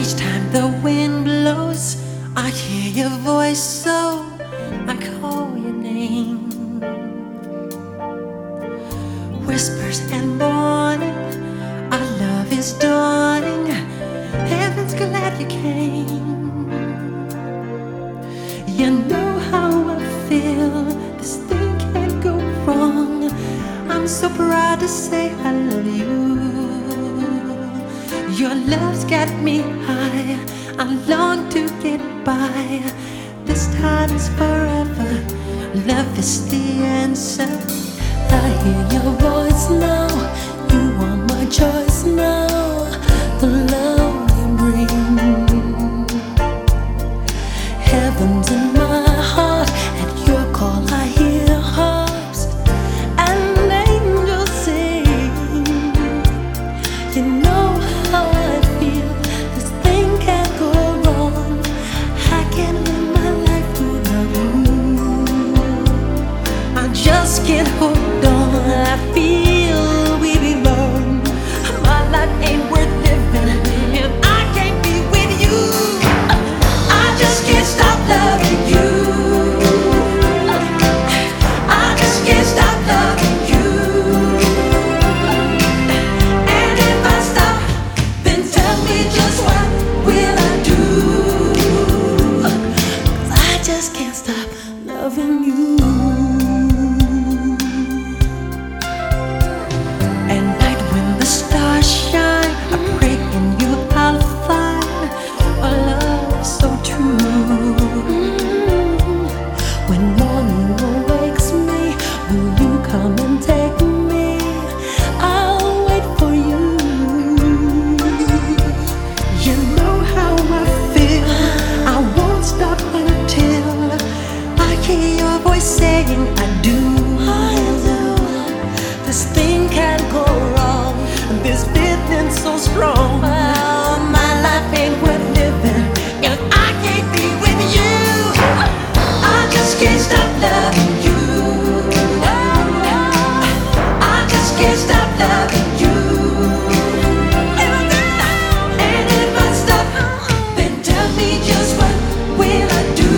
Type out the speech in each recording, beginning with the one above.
Each time the wind blows, I hear your voice, so I call your name. Whispers and morning, our love is dawning. Heaven's glad you came. You know how I feel, this thing can't go wrong. I'm so proud to say I love you. Your love's got me high, I long to get by. This time is forever, love is the answer. I hear your voice now, you are my choice now. The love you bring, heaven's in my heart. At your call I hear harps and angels sing. You know how I feel, this thing can't go wrong. I can't live my life without you. I just can't hold on, I feel we belong. My life ain't worth living if I can't be with you. I just can't stop loving you. I just can't stop loving you. And if I stop, then tell me just what will I do? 'Cause I just can't stop loving you. At night when the stars shine, I pray in you I'll find a love so true. When morning awakes me, will you come and take me? I'll wait for you. You know how I feel, I won't stop until I hear your voice saying I do. This thing can't go wrong, this feeling so strong. Oh, my life ain't worth living if I can't be with you. I just can't stop loving you. I just can't stop loving you. And if I stop, then tell me just what will I do?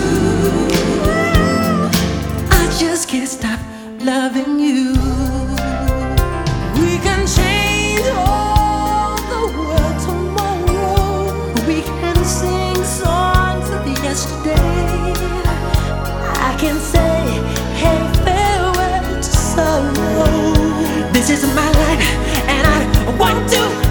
I just can't stop loving you. We can change all the world tomorrow. We can sing songs of yesterday. I can say, hey, farewell to sorrow. This is my life, and I want to